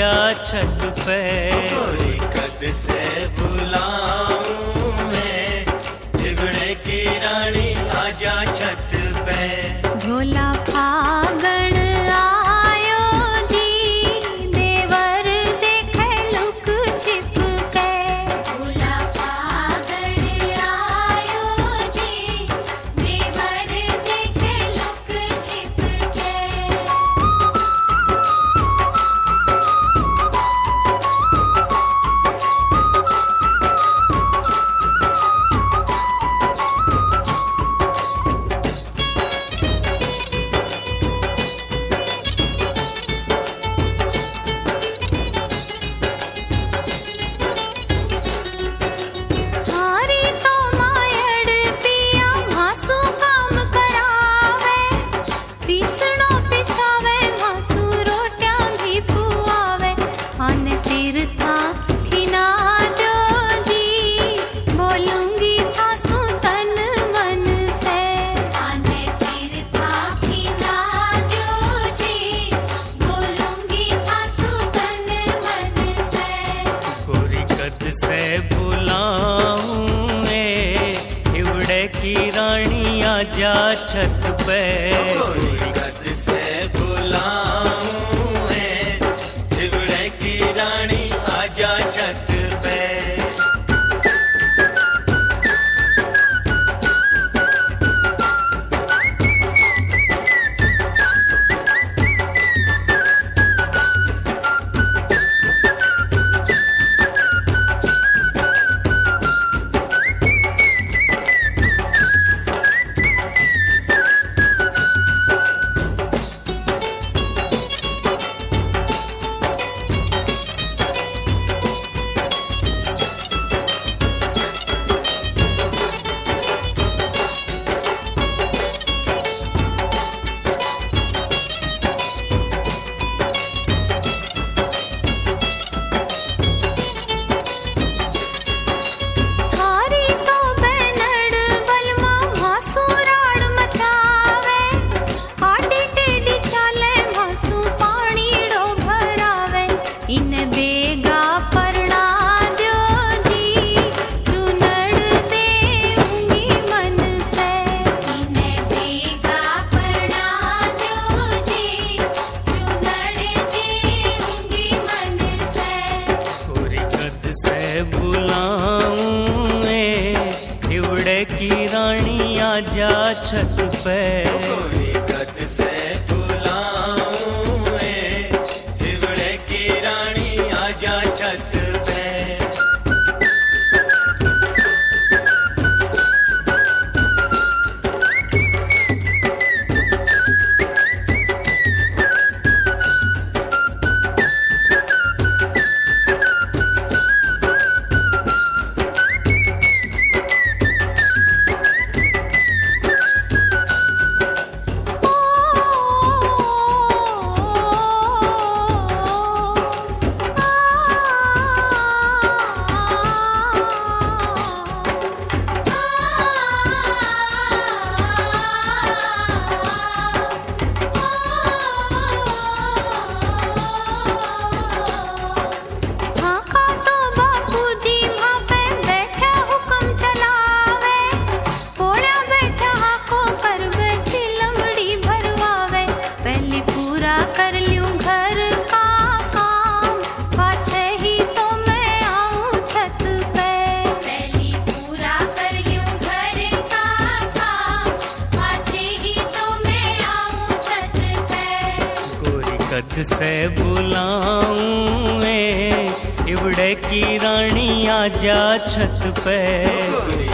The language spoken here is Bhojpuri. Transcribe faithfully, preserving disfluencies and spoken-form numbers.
आजा छत पे। गोरी कद से बुलाऊं मैं, हिवड़े की रानी आजा छत पे। भोला फागण आयो जी, देवर देखे लुक छिप के। भोला फागण आयो जी, देवर देखे लुक छिप के। से बुलाऊं ए, हिवड़े की रानी आजा छत पे। गोरी कद से बुलाऊं ए, हिवड़े की रानी आजा छत पे। बुलाऊं ए, हिवड़े की रानी आजा छत पे। गोरी कद से बुलाऊं ए, हिवड़े की रानी आजा छत पे। कद से बुलाऊं ए, हिवड़े की रानी आजा छत पे।